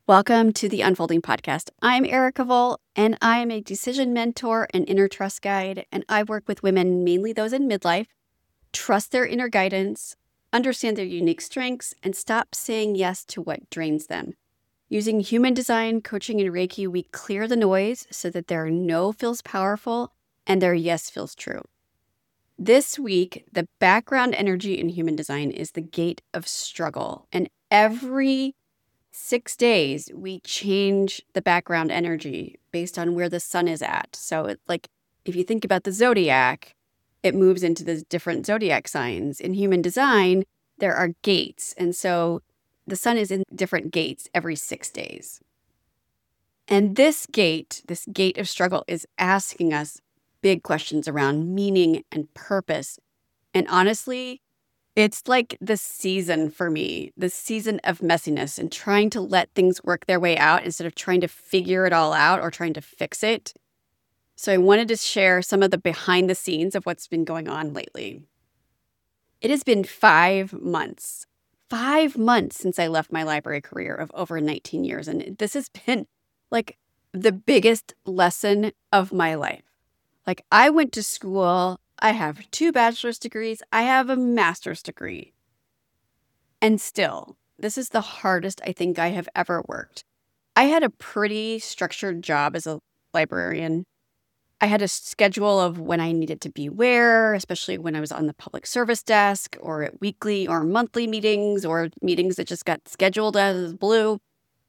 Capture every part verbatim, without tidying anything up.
Welcome to the Unfolding Podcast. I'm Erica Voll, and I am a decision mentor and inner trust guide, and I work with women, mainly those in midlife, trust their inner guidance, understand their unique strengths, and stop saying yes to what drains them. Using human design, coaching, and Reiki, we clear the noise so that their no feels powerful and their yes feels true. This week, the background energy in human design is the gate of struggle, and every six days, we change the background energy based on where the sun is at. So, it, like, if you think about the zodiac, it moves into the different zodiac signs. In human design, there are gates. And so the sun is in different gates every six days. And this gate, this gate of struggle, is asking us big questions around meaning and purpose. And honestly, it's like the season for me, the season of messiness and trying to let things work their way out instead of trying to figure it all out or trying to fix it. So I wanted to share some of the behind the scenes of what's been going on lately. It has been five months, five months since I left my library career of over nineteen years. And this has been like the biggest lesson of my life. Like, I went to school. I have two bachelor's degrees. I have a master's degree. And still, this is the hardest I think I have ever worked. I had a pretty structured job as a librarian. I had a schedule of when I needed to be where, especially when I was on the public service desk or at weekly or monthly meetings or meetings that just got scheduled out of the blue.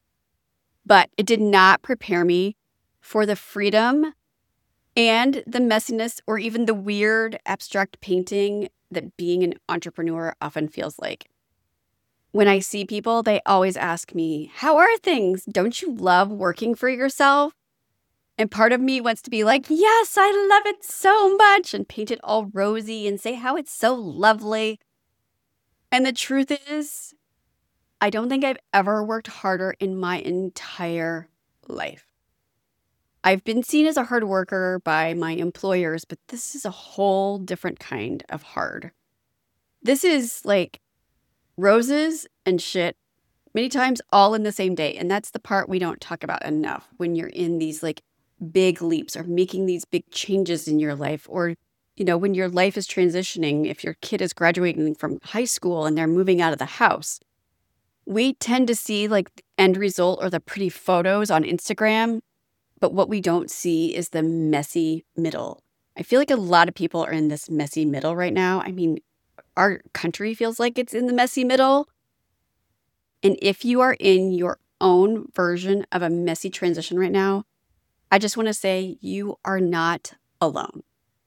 But it did not prepare me for the freedom and the messiness or even the weird abstract painting that being an entrepreneur often feels like. When I see people, they always ask me, how are things? Don't you love working for yourself? And part of me wants to be like, yes, I love it so much, and paint it all rosy and say how it's so lovely. And the truth is, I don't think I've ever worked harder in my entire life. I've been seen as a hard worker by my employers, but this is a whole different kind of hard. This is like roses and shit, many times all in the same day. And that's the part we don't talk about enough when you're in these like big leaps or making these big changes in your life, or, you know, when your life is transitioning, if your kid is graduating from high school and they're moving out of the house. We tend to see like the end result or the pretty photos on Instagram. But what we don't see is the messy middle. I feel like a lot of people are in this messy middle right now. I mean, our country feels like it's in the messy middle. And if you are in your own version of a messy transition right now, I just want to say you are not alone.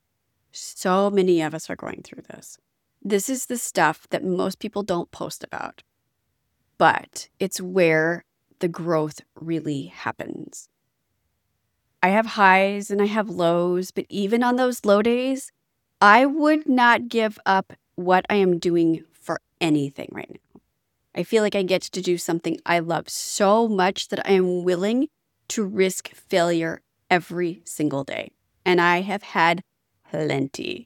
So many of us are going through this. This is the stuff that most people don't post about. But it's where the growth really happens. I have highs and I have lows, but even on those low days, I would not give up what I am doing for anything right now. I feel like I get to do something I love so much that I am willing to risk failure every single day. And I have had plenty.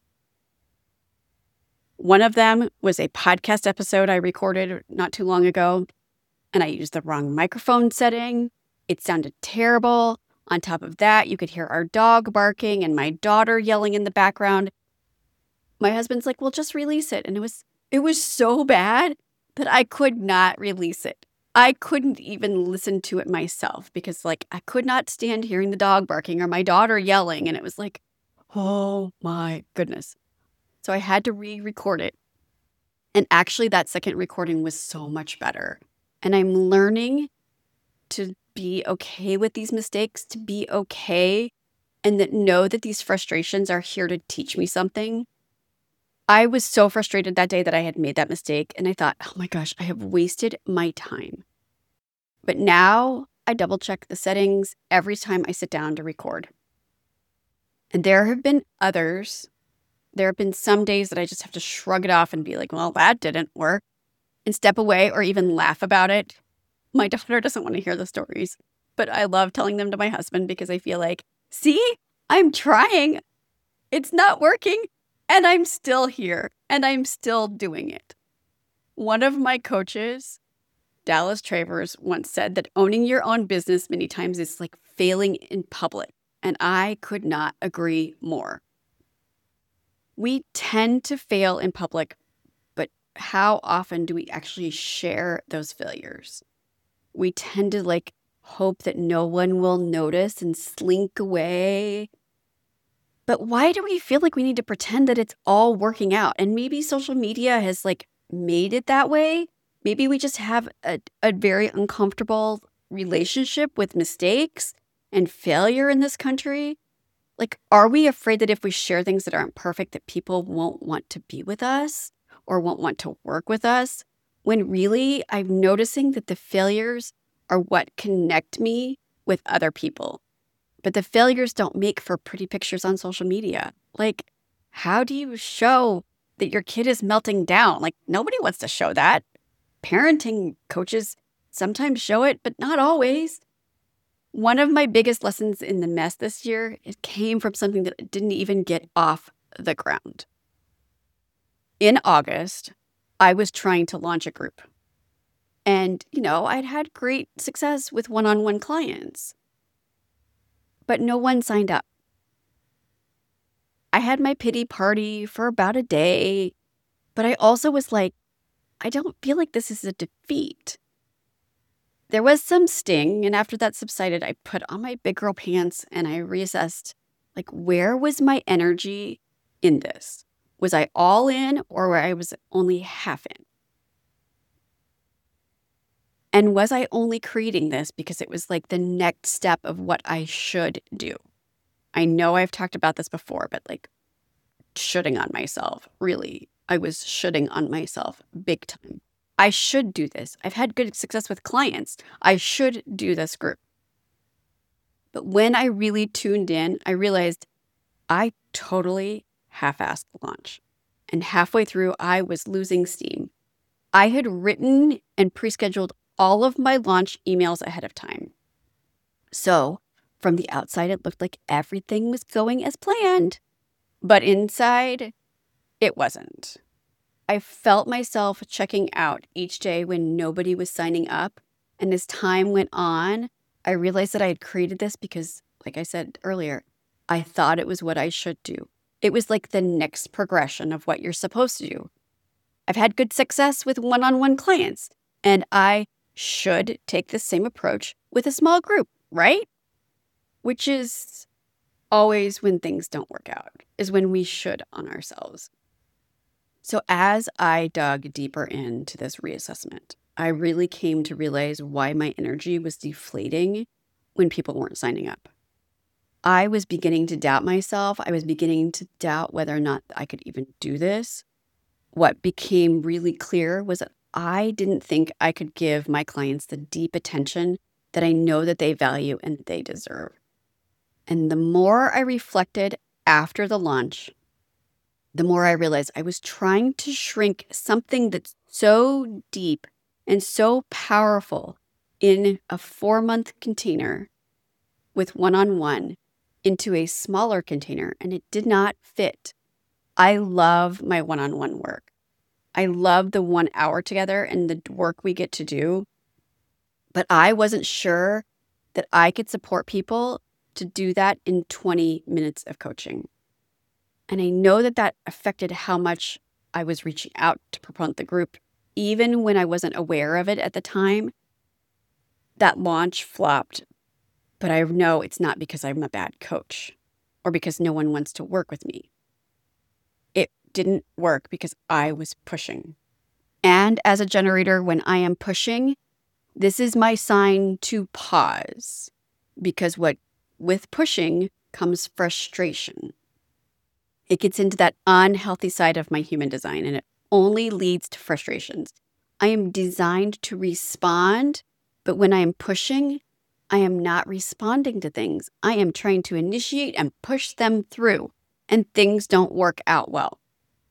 One of them was a podcast episode I recorded not too long ago, and I used the wrong microphone setting. It sounded terrible. On top of that, you could hear our dog barking and my daughter yelling in the background. My husband's like, well, just release it. And it was it was so bad that I could not release it. I couldn't even listen to it myself because, like, I could not stand hearing the dog barking or my daughter yelling. And it was like, oh my goodness. So I had to re-record it. And actually, that second recording was so much better. And I'm learning to be okay with these mistakes, to be okay, and that know that these frustrations are here to teach me something. I was so frustrated that day that I had made that mistake, and I thought, oh my gosh, I have wasted my time. But now I double check the settings every time I sit down to record. And there have been others. There have been some days that I just have to shrug it off and be like, well, that didn't work, and step away or even laugh about it. My daughter doesn't want to hear the stories, but I love telling them to my husband because I feel like, see, I'm trying. It's not working, and I'm still here, and I'm still doing it. One of my coaches Dallas Travers once said that owning your own business many times is like failing in public. And I could not agree more. We tend to fail in public, but how often do we actually share those failures? We tend to like hope that no one will notice and slink away. But why do we feel like we need to pretend that it's all working out? And maybe social media has like made it that way. Maybe we just have a, a very uncomfortable relationship with mistakes and failure in this country. Like, are we afraid that if we share things that aren't perfect, that people won't want to be with us or won't want to work with us? When really, I'm noticing that the failures are what connect me with other people. But the failures don't make for pretty pictures on social media. Like, how do you show that your kid is melting down? Like, nobody wants to show that. Parenting coaches sometimes show it, but not always. One of my biggest lessons in the mess this year, it came from something that didn't even get off the ground. In August, I was trying to launch a group. And, you know, I'd had great success with one-on-one clients. But no one signed up. I had my pity party for about a day, but I also was like, I don't feel like this is a defeat. There was some sting, and after that subsided, I put on my big girl pants and I reassessed, like, where was my energy in this? Was I all in or where I was only half in? And was I only creating this because it was like the next step of what I should do? I know I've talked about this before, but like shoulding on myself, really, I was shoulding on myself big time. I should do this. I've had good success with clients. I should do this group. But when I really tuned in, I realized I totally half-assed the launch. And halfway through, I was losing steam. I had written and pre-scheduled all of my launch emails ahead of time. So from the outside, it looked like everything was going as planned. But inside, it wasn't. I felt myself checking out each day when nobody was signing up. And as time went on, I realized that I had created this because, like I said earlier, I thought it was what I should do. It was like the next progression of what you're supposed to do. I've had good success with one-on-one clients, and I should take the same approach with a small group, right? Which is always when things don't work out, is when we should on ourselves. So as I dug deeper into this reassessment, I really came to realize why my energy was deflating when people weren't signing up. I was beginning to doubt myself. I was beginning to doubt whether or not I could even do this. What became really clear was that I didn't think I could give my clients the deep attention that I know that they value and they deserve. And the more I reflected after the launch, the more I realized I was trying to shrink something that's so deep and so powerful in a four-month container with one-on-one into a smaller container, and it did not fit. I love my one-on-one work. I love the one hour together and the work we get to do, but I wasn't sure that I could support people to do that in twenty minutes of coaching. And I know that that affected how much I was reaching out to promote the group, even when I wasn't aware of it at the time. That launch flopped, but I know it's not because I'm a bad coach or because no one wants to work with me. It didn't work because I was pushing. And as a generator, when I am pushing, this is my sign to pause, because what with pushing comes frustration. It gets into that unhealthy side of my human design, and it only leads to frustrations. I am designed to respond, but when I am pushing, I am not responding to things. I am trying to initiate and push them through, and things don't work out well.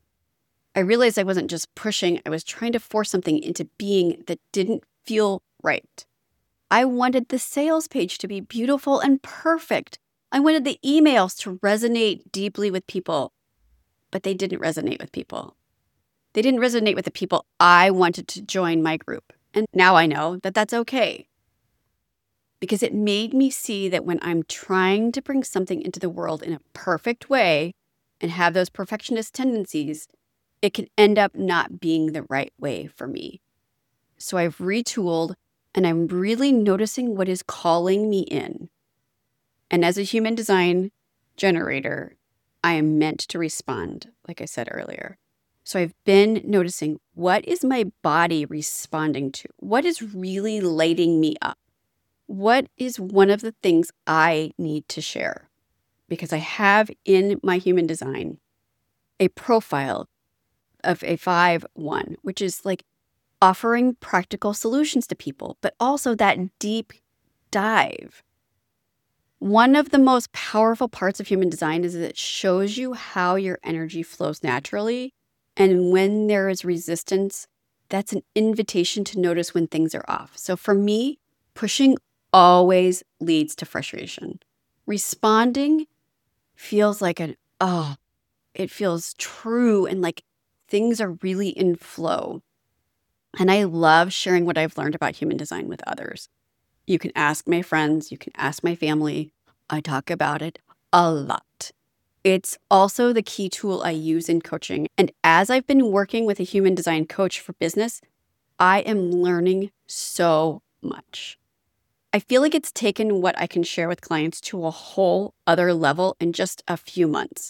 I realized I wasn't just pushing, I was trying to force something into being that didn't feel right. I wanted the sales page to be beautiful and perfect. I wanted the emails to resonate deeply with people, but they didn't resonate with people. They didn't resonate with the people I wanted to join my group. And now I know that that's okay, because it made me see that when I'm trying to bring something into the world in a perfect way and have those perfectionist tendencies, it can end up not being the right way for me. So I've retooled, and I'm really noticing what is calling me in. And as a human design generator, I am meant to respond, like I said earlier. So I've been noticing, what is my body responding to? What is really lighting me up? What is one of the things I need to share? Because I have in my human design a profile of a five one, which is like offering practical solutions to people, but also that deep dive. One of the most powerful parts of human design is that it shows you how your energy flows naturally. And when there is resistance, that's an invitation to notice when things are off. So for me, pushing always leads to frustration. Responding feels like an, oh, it feels true and like things are really in flow. And I love sharing what I've learned about human design with others. You can ask my friends, you can ask my family. I talk about it a lot. It's also the key tool I use in coaching. And as I've been working with a human design coach for business, I am learning so much. I feel like it's taken what I can share with clients to a whole other level in just a few months.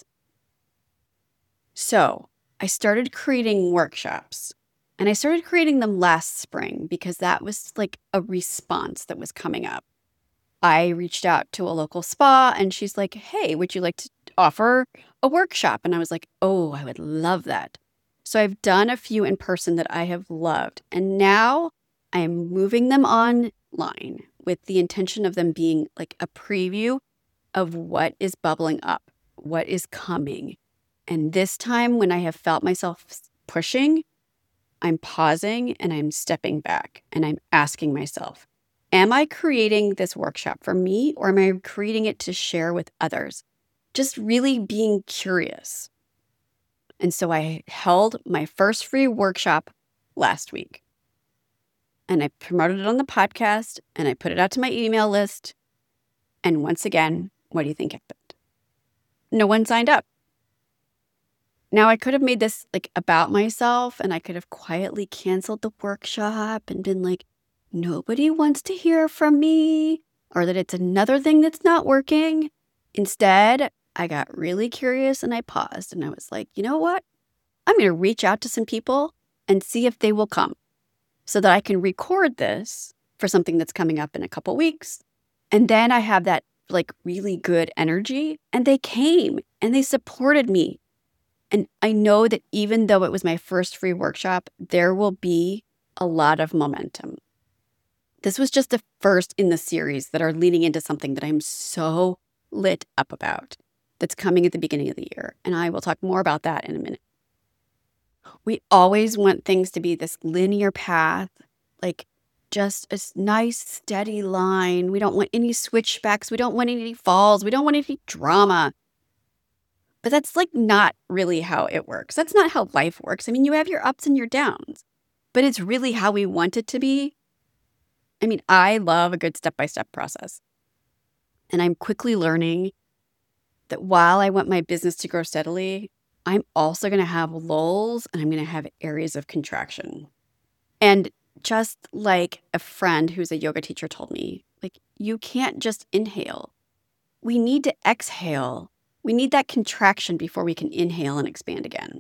So I started creating workshops. And I started creating them last spring because that was like a response that was coming up. I reached out to a local spa and she's like, hey, would you like to offer a workshop? And I was like, oh, I would love that. So I've done a few in person that I have loved. And now I am moving them online with the intention of them being like a preview of what is bubbling up, what is coming. And this time when I have felt myself pushing, I'm pausing and I'm stepping back and I'm asking myself, am I creating this workshop for me or am I creating it to share with others? Just really being curious. And so I held my first free workshop last week and I promoted it on the podcast and I put it out to my email list. And once again, what do you think happened? No one signed up. Now, I could have made this like about myself and I could have quietly canceled the workshop and been like, nobody wants to hear from me, or that it's another thing that's not working. Instead, I got really curious and I paused and I was like, you know what? I'm going to reach out to some people and see if they will come so that I can record this for something that's coming up in a couple weeks. And then I have that like really good energy, and they came and they supported me. And I know that even though it was my first free workshop, there will be a lot of momentum. This was just the first in the series that are leading into something that I'm so lit up about that's coming at the beginning of the year. And I will talk more about that in a minute. We always want things to be this linear path, like just a nice, steady line. We don't want any switchbacks. We don't want any falls. We don't want any drama. But that's like not really how it works. That's not how life works. I mean, you have your ups and your downs, but it's really how we want it to be. I mean, I love a good step-by-step process. And I'm quickly learning that while I want my business to grow steadily, I'm also going to have lulls and I'm going to have areas of contraction. And just like a friend who's a yoga teacher told me, like, you can't just inhale. We need to exhale. We need that contraction before we can inhale and expand again.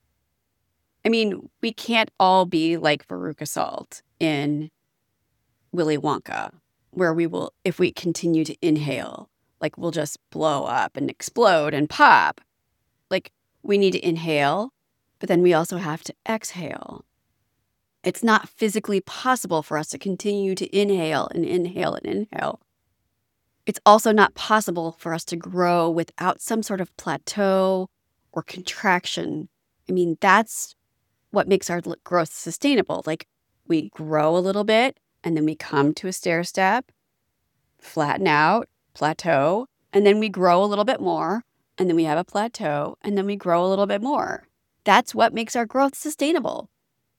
I mean, we can't all be like Veruca Salt in Willy Wonka, where we will, if we continue to inhale, like we'll just blow up and explode and pop. Like, we need to inhale, but then we also have to exhale. It's not physically possible for us to continue to inhale and inhale and inhale. It's also not possible for us to grow without some sort of plateau or contraction. I mean, that's what makes our growth sustainable. Like, we grow a little bit and then we come to a stair step, flatten out, plateau, and then we grow a little bit more and then we have a plateau and then we grow a little bit more. That's what makes our growth sustainable. But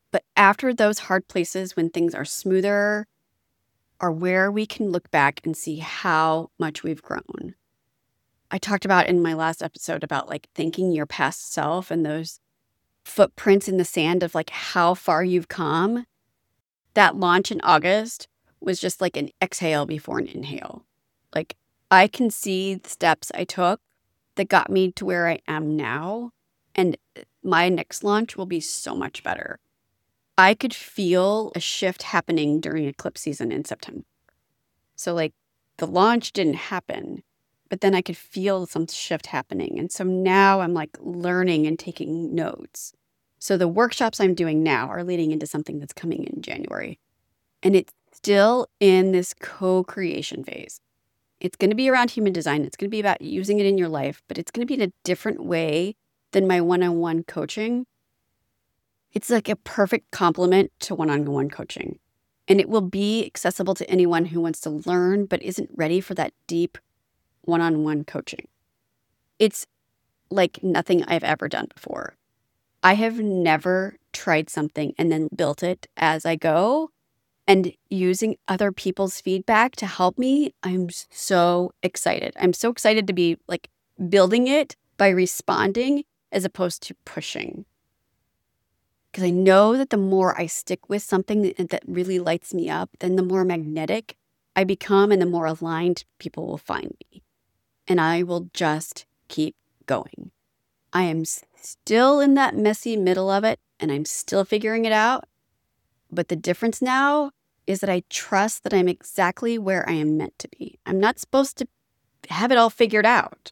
after those hard places when things are smoother are where we can look back and see how much we've grown. I talked about in my last episode about like thanking your past self and those footprints in the sand of like how far you've come. That launch in August was just like an exhale before an inhale. Like I can see the steps I took that got me to where I am now, and my next launch will be so much better. I could feel a shift happening during eclipse season in September. So like the launch didn't happen, but then I could feel some shift happening. And so now I'm like learning and taking notes. So the workshops I'm doing now are leading into something that's coming in January. And it's still in this co-creation phase. It's going to be around human design. It's going to be about using it in your life, but it's going to be in a different way than my one-on-one coaching. It's like a perfect complement to one-on-one coaching. And it will be accessible to anyone who wants to learn but isn't ready for that deep one-on-one coaching. It's like nothing I've ever done before. I have never tried something and then built it as I go. And using other people's feedback to help me, I'm so excited. I'm so excited to be like building it by responding as opposed to pushing. Because I know that the more I stick with something that, that really lights me up, then the more magnetic I become and the more aligned people will find me. And I will just keep going. I am still in that messy middle of it, and I'm still figuring it out. But the difference now is that I trust that I'm exactly where I am meant to be. I'm not supposed to have it all figured out.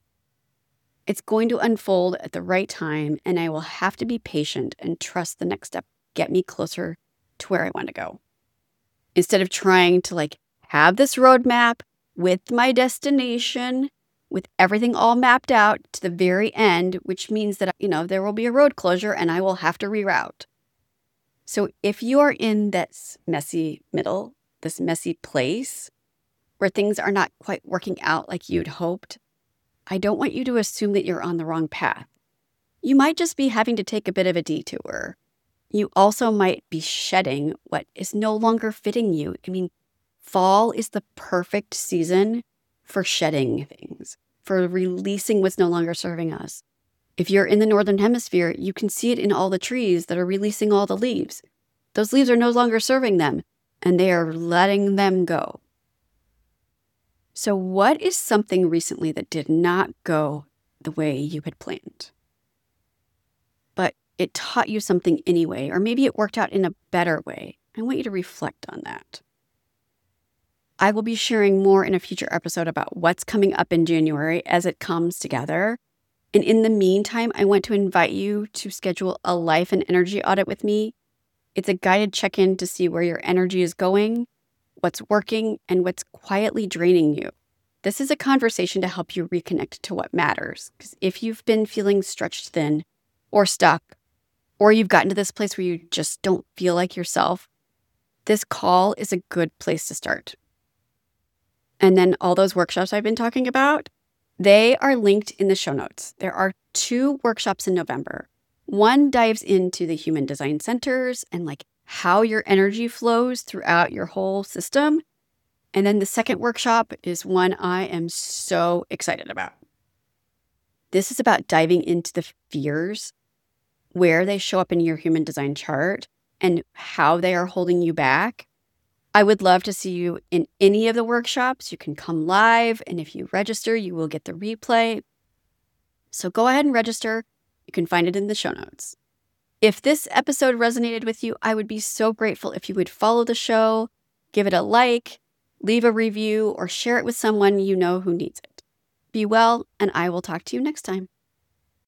It's going to unfold at the right time, and I will have to be patient and trust the next step get me closer to where I want to go. Instead of trying to like have this roadmap with my destination, with everything all mapped out to the very end, which means that, you know, there will be a road closure and I will have to reroute. So if you are in this messy middle, this messy place where things are not quite working out like you'd hoped, I don't want you to assume that you're on the wrong path. You might just be having to take a bit of a detour. You also might be shedding what is no longer fitting you. I mean, fall is the perfect season for shedding things, for releasing what's no longer serving us. If you're in the Northern Hemisphere, you can see it in all the trees that are releasing all the leaves. Those leaves are no longer serving them, and they are letting them go. So what is something recently that did not go the way you had planned? But it taught you something anyway, or maybe it worked out in a better way. I want you to reflect on that. I will be sharing more in a future episode about what's coming up in January as it comes together. And in the meantime, I want to invite you to schedule a life and energy audit with me. It's a guided check-in to see where your energy is going, what's working, and what's quietly draining you. This is a conversation to help you reconnect to what matters. Because if you've been feeling stretched thin or stuck, or you've gotten to this place where you just don't feel like yourself, this call is a good place to start. And then all those workshops I've been talking about, they are linked in the show notes. There are two workshops in November. One dives into the human design centers and like how your energy flows throughout your whole system. And then the second workshop is one I am so excited about. This is about diving into the fears, where they show up in your human design chart, and how they are holding you back. I would love to see you in any of the workshops. You can come live, and if you register, you will get the replay. So go ahead and register. You can find it in the show notes. If this episode resonated with you, I would be so grateful if you would follow the show, give it a like, leave a review, or share it with someone you know who needs it. Be well, and I will talk to you next time.